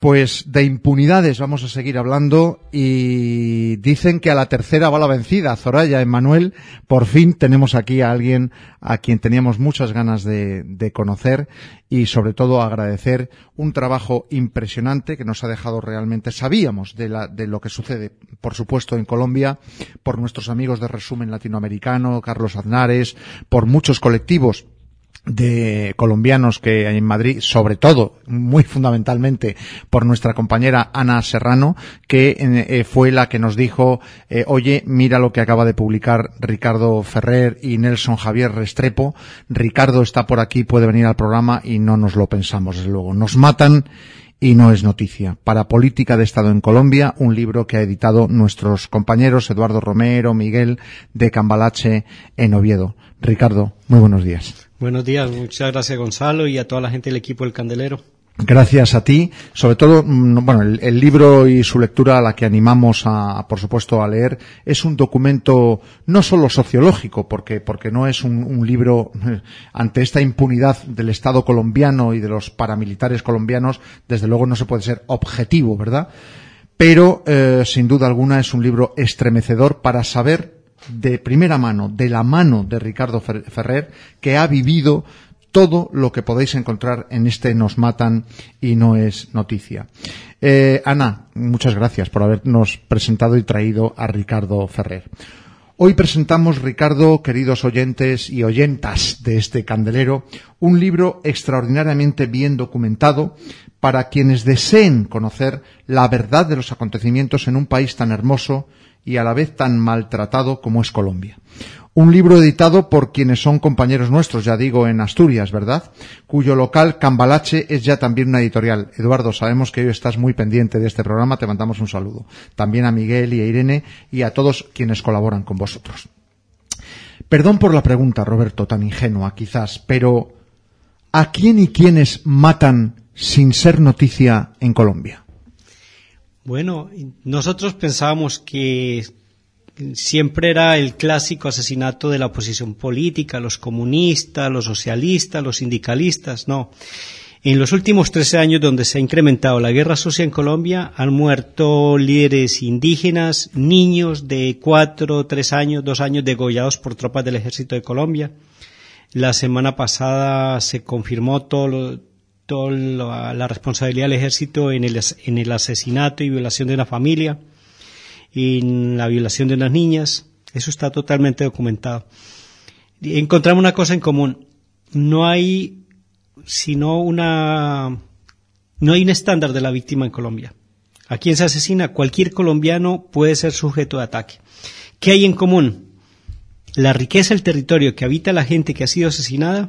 Pues de impunidades vamos a seguir hablando y dicen que a la tercera va la vencida. Zoraya, Emmanuel, por fin tenemos aquí a alguien a quien teníamos muchas ganas de conocer y sobre todo agradecer un trabajo impresionante que nos ha dejado realmente. Sabíamos de lo que sucede, por supuesto, en Colombia, por nuestros amigos de Resumen Latinoamericano, Carlos Aznares, por muchos colectivos de colombianos que hay en Madrid, sobre todo, muy fundamentalmente, por nuestra compañera Ana Serrano, que fue la que nos dijo, oye, mira lo que acaba de publicar Ricardo Ferrer y Nelson Javier Restrepo. Ricardo está por aquí, puede venir al programa, y no nos lo pensamos, desde luego. Nos matan y no es noticia. Para Política de Estado en Colombia, un libro que ha editado nuestros compañeros Eduardo Romero, Miguel de Cambalache en Oviedo. Ricardo, muy buenos días. Buenos días, muchas gracias Gonzalo y a toda la gente del equipo del Candelero. Gracias a ti, sobre todo, bueno, el libro y su lectura a la que animamos por supuesto, a leer, es un documento no solo sociológico, porque no es un libro ante esta impunidad del Estado colombiano y de los paramilitares colombianos, desde luego no se puede ser objetivo, ¿verdad? Pero, sin duda alguna, es un libro estremecedor para saber de primera mano, de la mano de Ricardo Ferrer, que ha vivido todo lo que podéis encontrar en este Nos matan y no es noticia. Ana, muchas gracias por habernos presentado y traído a Ricardo Ferrer. Hoy presentamos, Ricardo, queridos oyentes y oyentas de este Candelero, un libro extraordinariamente bien documentado para quienes deseen conocer la verdad de los acontecimientos en un país tan hermoso y a la vez tan maltratado como es Colombia. Un libro editado por quienes son compañeros nuestros, ya digo, en Asturias, ¿verdad? Cuyo local, Cambalache, es ya también una editorial. Eduardo, sabemos que hoy estás muy pendiente de este programa, te mandamos un saludo. También a Miguel y a Irene y a todos quienes colaboran con vosotros. Perdón por la pregunta, Roberto, tan ingenua quizás, pero ¿a quién y quiénes matan sin ser noticia en Colombia? Bueno, nosotros pensábamos que siempre era el clásico asesinato de la oposición política, los comunistas, los socialistas, los sindicalistas. No. En los últimos 13 años, donde se ha incrementado la guerra sucia en Colombia, han muerto líderes indígenas, niños de 4, 3 años, 2 años degollados por tropas del ejército de Colombia. La semana pasada se confirmó la responsabilidad del ejército en el asesinato y violación de una familia, en la violación de unas niñas. Eso está totalmente documentado. Encontramos una cosa en común: no hay un estándar de la víctima en Colombia. ¿A quién se asesina? Cualquier colombiano puede ser sujeto de ataque. ¿Qué hay en común? La riqueza del territorio que habita la gente que ha sido asesinada,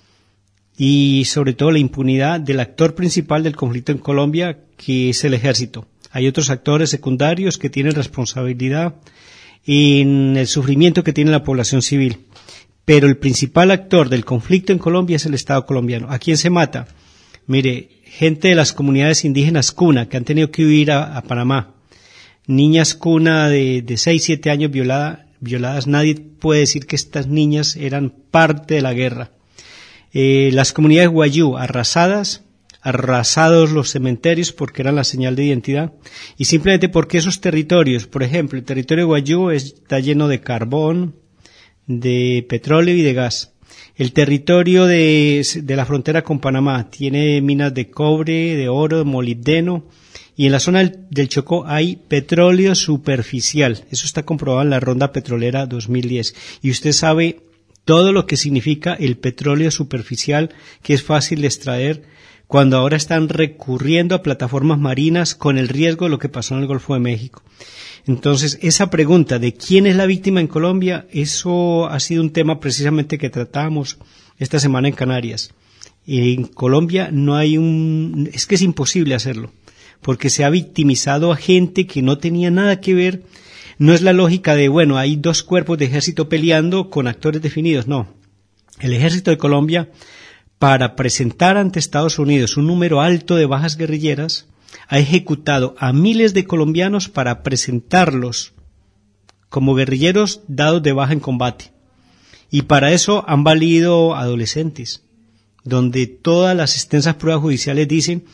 y sobre todo la impunidad del actor principal del conflicto en Colombia, que es el ejército. Hay otros actores secundarios que tienen responsabilidad en el sufrimiento que tiene la población civil, pero el principal actor del conflicto en Colombia es el Estado colombiano. ¿A quién se mata? Mire, gente de las comunidades indígenas cuna que han tenido que huir a Panamá, niñas cuna de 6, 7 años violadas. Nadie puede decir que estas niñas eran parte de la guerra. Las comunidades guayú arrasados los cementerios porque eran la señal de identidad, y simplemente porque esos territorios, por ejemplo, el territorio guayú está lleno de carbón, de petróleo y de gas. El territorio de la frontera con Panamá tiene minas de cobre, de oro, de molibdeno, y en la zona del Chocó hay petróleo superficial. Eso está comprobado en la Ronda Petrolera 2010. Y usted sabe todo lo que significa el petróleo superficial, que es fácil de extraer, cuando ahora están recurriendo a plataformas marinas con el riesgo de lo que pasó en el Golfo de México. Entonces, esa pregunta de quién es la víctima en Colombia, eso ha sido un tema precisamente que tratamos esta semana en Canarias. En Colombia es que es imposible hacerlo, porque se ha victimizado a gente que no tenía nada que ver. No es la lógica de, bueno, hay 2 cuerpos de ejército peleando con actores definidos. No. El ejército de Colombia, para presentar ante Estados Unidos un número alto de bajas guerrilleras, ha ejecutado a miles de colombianos para presentarlos como guerrilleros dados de baja en combate. Y para eso han valido adolescentes, donde todas las extensas pruebas judiciales dicen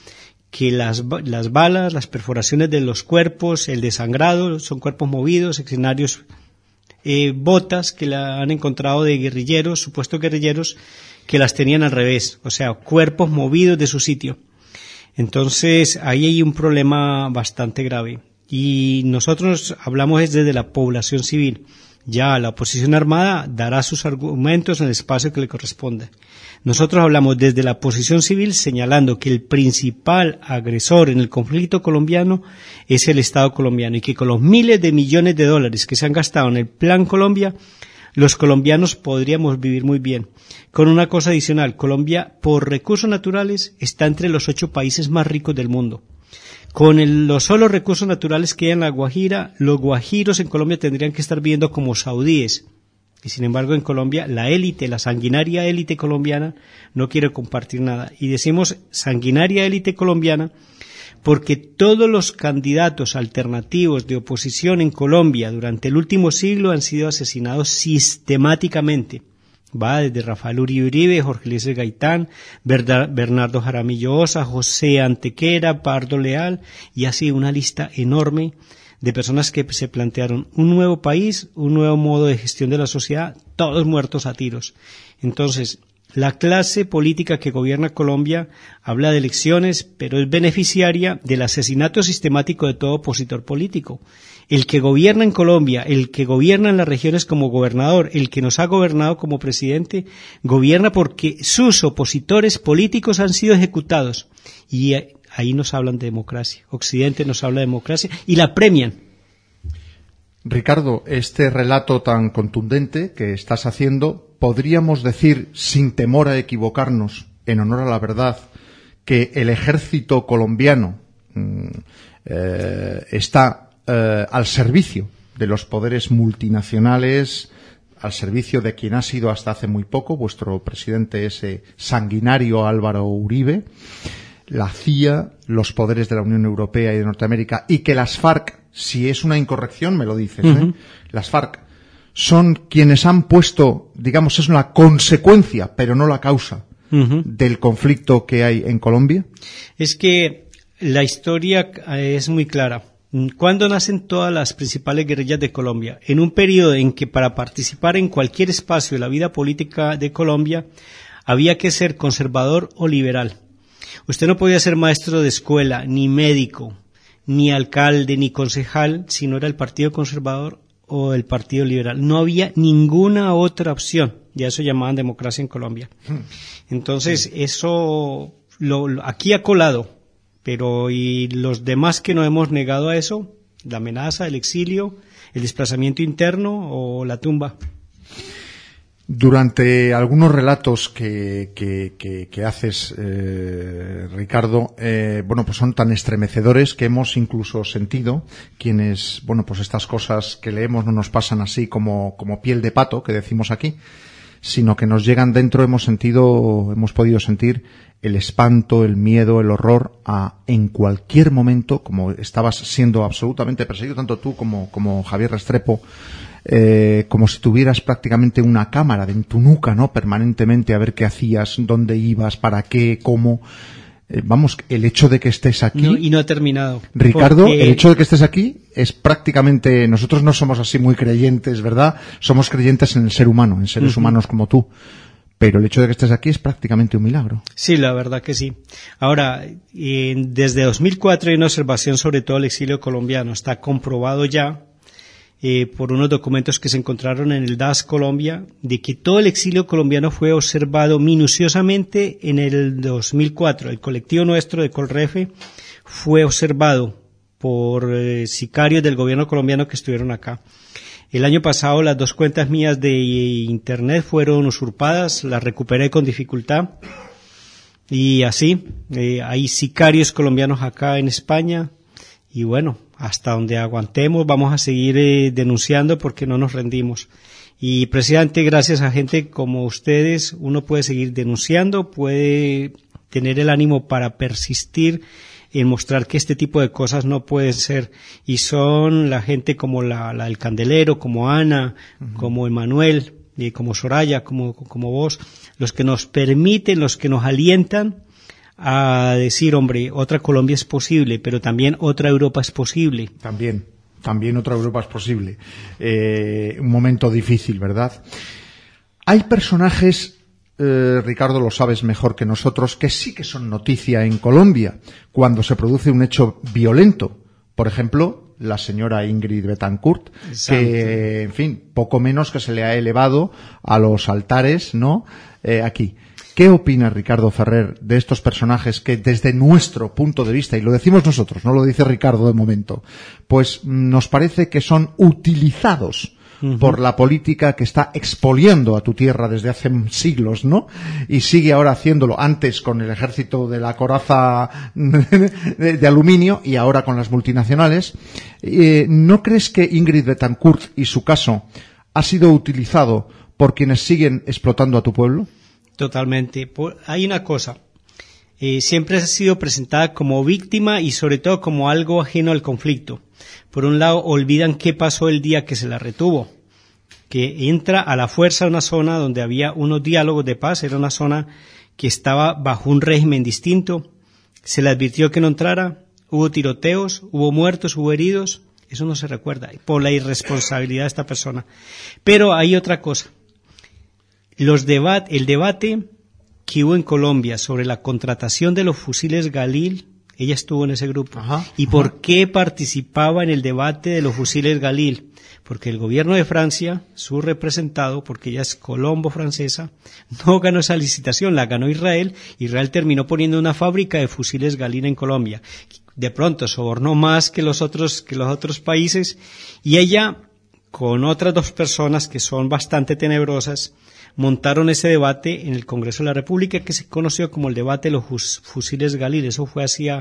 que las balas, las perforaciones de los cuerpos, el desangrado, son cuerpos movidos, escenarios, botas que la han encontrado de guerrilleros, supuestos guerrilleros, que las tenían al revés, o sea, cuerpos movidos de su sitio. Entonces, ahí hay un problema bastante grave. Y nosotros hablamos desde la población civil. Ya la oposición armada dará sus argumentos en el espacio que le corresponde. Nosotros hablamos desde la posición civil señalando que el principal agresor en el conflicto colombiano es el Estado colombiano y que con los miles de millones de dólares que se han gastado en el Plan Colombia, los colombianos podríamos vivir muy bien. Con una cosa adicional, Colombia por recursos naturales está entre los 8 países más ricos del mundo. Con los solos recursos naturales que hay en la Guajira, los guajiros en Colombia tendrían que estar viviendo como saudíes. Y sin embargo en Colombia la élite, la sanguinaria élite colombiana no quiere compartir nada. Y decimos sanguinaria élite colombiana porque todos los candidatos alternativos de oposición en Colombia durante el último siglo han sido asesinados sistemáticamente. Va desde Rafael Uribe, Jorge Eliezer Gaitán, Bernardo Jaramillo Osa, José Antequera, Pardo Leal, y así una lista enorme de personas que se plantearon un nuevo país, un nuevo modo de gestión de la sociedad, todos muertos a tiros. Entonces, la clase política que gobierna Colombia habla de elecciones, pero es beneficiaria del asesinato sistemático de todo opositor político. El que gobierna en Colombia, el que gobierna en las regiones como gobernador, el que nos ha gobernado como presidente, gobierna porque sus opositores políticos han sido ejecutados. Y ahí nos hablan de democracia. Occidente nos habla de democracia y la premian. Ricardo, este relato tan contundente que estás haciendo, podríamos decir, sin temor a equivocarnos, en honor a la verdad, que el ejército colombiano está al servicio de los poderes multinacionales, al servicio de quien ha sido hasta hace muy poco vuestro presidente, ese sanguinario Álvaro Uribe, la CIA, los poderes de la Unión Europea y de Norteamérica, y que las FARC, si es una incorrección me lo dices, las FARC son quienes han puesto, digamos, es una consecuencia, pero no la causa del conflicto que hay en Colombia. Es que la historia es muy clara. ¿Cuándo nacen todas las principales guerrillas de Colombia? En un periodo en que para participar en cualquier espacio de la vida política de Colombia había que ser conservador o liberal. Usted no podía ser maestro de escuela, ni médico, ni alcalde, ni concejal, si no era el Partido Conservador o el Partido Liberal. No había ninguna otra opción. Ya eso llamaban democracia en Colombia. Entonces, eso aquí ha colado. Pero y los demás que no hemos negado a eso, la amenaza, el exilio, el desplazamiento interno o la tumba. Durante algunos relatos que haces, Ricardo, pues son tan estremecedores que hemos incluso sentido quienes, pues estas cosas que leemos no nos pasan así como piel de pato, que decimos aquí, sino que nos llegan dentro, hemos podido sentir el espanto, el miedo, el horror a en cualquier momento, como estabas siendo absolutamente perseguido, tanto tú como Javier Restrepo, como si tuvieras prácticamente una cámara en tu nuca, ¿no? Permanentemente a ver qué hacías, dónde ibas, para qué, cómo. El hecho de que estés aquí. No, y no ha terminado. Ricardo, el hecho de que estés aquí es prácticamente, nosotros no somos así muy creyentes, ¿verdad? Somos creyentes en el ser humano, en seres humanos como tú. Pero el hecho de que estés aquí es prácticamente un milagro. Sí, la verdad que sí. Ahora, desde 2004 hay una observación sobre todo el exilio colombiano. Está comprobado ya por unos documentos que se encontraron en el DAS Colombia, de que todo el exilio colombiano fue observado minuciosamente en el 2004. El colectivo nuestro de Colrefe fue observado por sicarios del gobierno colombiano que estuvieron acá. El año pasado las 2 cuentas mías de internet fueron usurpadas, las recuperé con dificultad. Y así, hay sicarios colombianos acá en España. Y bueno, hasta donde aguantemos vamos a seguir denunciando porque no nos rendimos. Y precisamente gracias a gente como ustedes uno puede seguir denunciando, puede tener el ánimo para persistir en mostrar que este tipo de cosas no pueden ser. Y son la gente como la del Candelero, como Ana, como Emanuel, como Soraya, como vos, los que nos permiten, los que nos alientan a decir, hombre, otra Colombia es posible, pero también otra Europa es posible. También otra Europa es posible. Un momento difícil, ¿verdad? Hay personajes, Ricardo, lo sabes mejor que nosotros, que sí que son noticia en Colombia cuando se produce un hecho violento. Por ejemplo, la señora Ingrid Betancourt, que, en fin, poco menos que se le ha elevado a los altares, ¿no? Aquí. ¿Qué opina Ricardo Ferrer de estos personajes que desde nuestro punto de vista, y lo decimos nosotros, no lo dice Ricardo de momento, pues nos parece que son utilizados por la política que está expoliando a tu tierra desde hace siglos, ¿no? Y sigue ahora haciéndolo, antes con el ejército de la coraza de aluminio y ahora con las multinacionales. ¿No crees que Ingrid Betancourt y su caso ha sido utilizado por quienes siguen explotando a tu pueblo? Totalmente. Hay una cosa. Siempre ha sido presentada como víctima y sobre todo como algo ajeno al conflicto. Por un lado, olvidan qué pasó el día que se la retuvo, que entra a la fuerza a una zona donde había unos diálogos de paz, era una zona que estaba bajo un régimen distinto, se le advirtió que no entrara, hubo tiroteos, hubo muertos, hubo heridos, eso no se recuerda, por la irresponsabilidad de esta persona. Pero hay otra cosa. El debate que hubo en Colombia sobre la contratación de los fusiles Galil, ella estuvo en ese grupo. ¿Y por qué participaba en el debate de los fusiles Galil? Porque el gobierno de Francia, su representado, porque ella es colombo francesa, no ganó esa licitación, la ganó Israel. Israel terminó poniendo una fábrica de fusiles Galil en Colombia. De pronto sobornó más que los otros países, y ella, con otras dos personas que son bastante tenebrosas, montaron ese debate en el Congreso de la República, que se conoció como el debate de los fusiles Galil. Eso fue hacia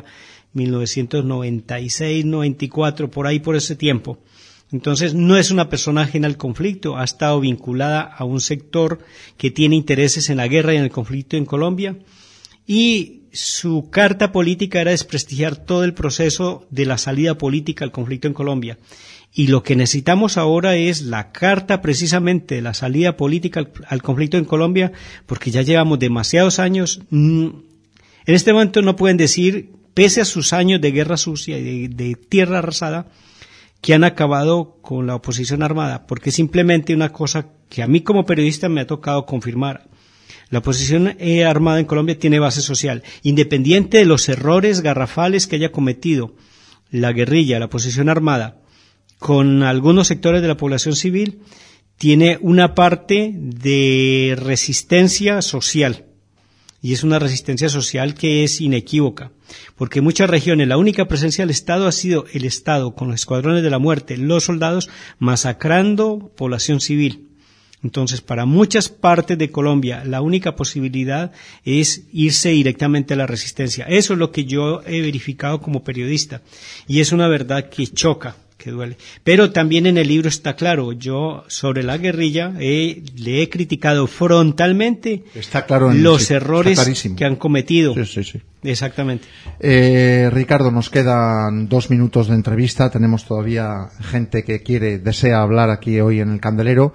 1996, 94, por ahí, por ese tiempo. Entonces, no es una persona ajena al conflicto, ha estado vinculada a un sector que tiene intereses en la guerra y en el conflicto en Colombia, y su carta política era desprestigiar todo el proceso de la salida política al conflicto en Colombia. Y lo que necesitamos ahora es la carta precisamente de la salida política al conflicto en Colombia, porque ya llevamos demasiados años. En este momento no pueden decir, pese a sus años de guerra sucia y de tierra arrasada, que han acabado con la oposición armada, porque simplemente una cosa que a mí como periodista me ha tocado confirmar. La oposición armada en Colombia tiene base social, independiente de los errores garrafales que haya cometido la guerrilla, la oposición armada, con algunos sectores de la población civil, tiene una parte de resistencia social, y es una resistencia social que es inequívoca, porque en muchas regiones la única presencia del Estado ha sido el Estado con los escuadrones de la muerte, los soldados masacrando población civil. Entonces, para muchas partes de Colombia, la única posibilidad es irse directamente a la resistencia. Eso es lo que yo he verificado como periodista, y es una verdad que choca, que duele. Pero también en el libro está claro, yo sobre la guerrilla le he criticado frontalmente los errores que han cometido. Sí. Exactamente. Ricardo, nos quedan 2 minutos de entrevista, tenemos todavía gente que desea hablar aquí hoy en el Candelero,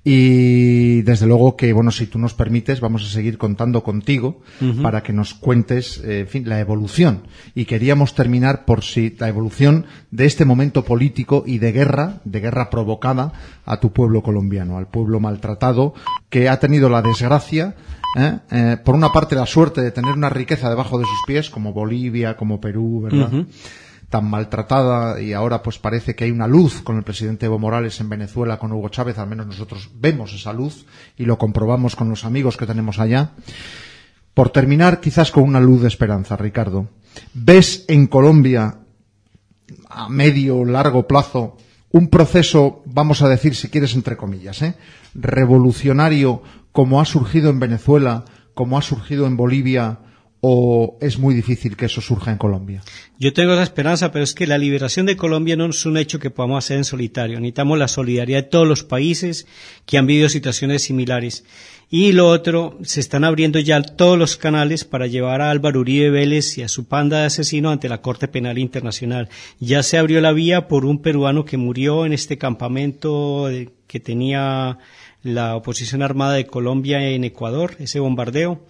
y desde luego que, bueno, si tú nos permites, vamos a seguir contando contigo para que nos cuentes, en fin, la evolución. Y queríamos terminar por la evolución de este momento político y de guerra provocada a tu pueblo colombiano, al pueblo maltratado, que ha tenido la desgracia, por una parte la suerte de tener una riqueza debajo de sus pies, como Bolivia, como Perú, ¿verdad? Tan maltratada, y ahora pues parece que hay una luz con el presidente Evo Morales en Venezuela, con Hugo Chávez, al menos nosotros vemos esa luz y lo comprobamos con los amigos que tenemos allá. Por terminar, quizás con una luz de esperanza, Ricardo, ¿ves en Colombia a medio o largo plazo un proceso, vamos a decir, si quieres entre comillas, revolucionario, como ha surgido en Venezuela, como ha surgido en Bolivia, o es muy difícil que eso surja en Colombia? Yo tengo esa esperanza, pero es que la liberación de Colombia no es un hecho que podamos hacer en solitario. Necesitamos la solidaridad de todos los países que han vivido situaciones similares. Y lo otro, se están abriendo ya todos los canales para llevar a Álvaro Uribe Vélez y a su panda de asesinos ante la Corte Penal Internacional. Ya se abrió la vía por un peruano que murió en este campamento que tenía la oposición armada de Colombia en Ecuador, ese bombardeo.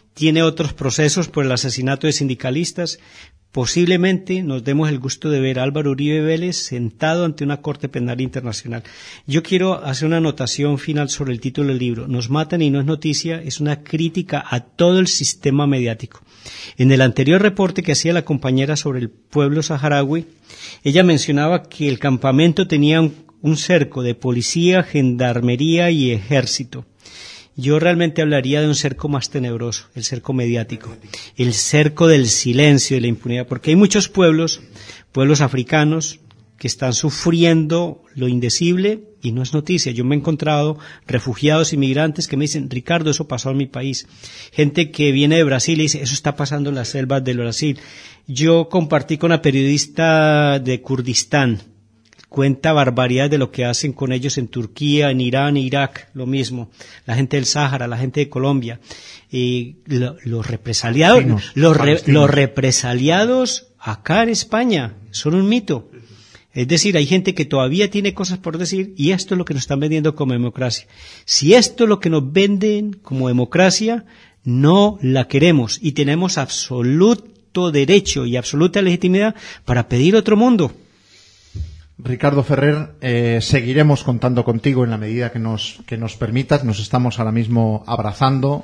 tiene otros procesos por el asesinato de sindicalistas. Posiblemente nos demos el gusto de ver a Álvaro Uribe Vélez sentado ante una Corte Penal Internacional. Yo quiero hacer una anotación final sobre el título del libro. Nos matan y no es noticia, es una crítica a todo el sistema mediático. En el anterior reporte que hacía la compañera sobre el pueblo saharaui, ella mencionaba que el campamento tenía un cerco de policía, gendarmería y ejército. Yo realmente hablaría de un cerco más tenebroso, el cerco mediático, el cerco del silencio y la impunidad, porque hay muchos pueblos africanos que están sufriendo lo indecible y no es noticia. Yo me he encontrado refugiados, inmigrantes que me dicen, Ricardo, eso pasó en mi país. Gente que viene de Brasil y dice, eso está pasando en las selvas del Brasil. Yo compartí con una periodista de Kurdistán, cuenta barbaridades de lo que hacen con ellos en Turquía, en Irán, Irak, lo mismo. La gente del Sáhara, la gente de Colombia. Los represaliados, los represaliados acá en España son un mito. Es decir, hay gente que todavía tiene cosas por decir y esto es lo que nos están vendiendo como democracia. Si esto es lo que nos venden como democracia, no la queremos y tenemos absoluto derecho y absoluta legitimidad para pedir otro mundo. Ricardo Ferrer, seguiremos contando contigo en la medida que nos permitas. Nos estamos ahora mismo abrazando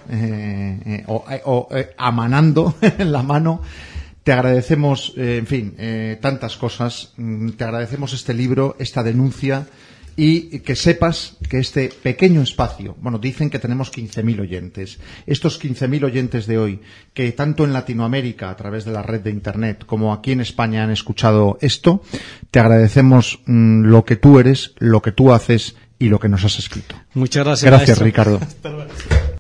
amanando en la mano. Te agradecemos, tantas cosas. Te agradecemos este libro, esta denuncia y que sepas que este pequeño espacio, dicen que tenemos 15.000 oyentes. Estos 15.000 oyentes de hoy, que tanto en Latinoamérica, a través de la red de Internet, como aquí en España han escuchado esto, te agradecemos lo que tú eres, lo que tú haces y lo que nos has escrito. Muchas gracias. Gracias, maestro. Ricardo. Hasta luego.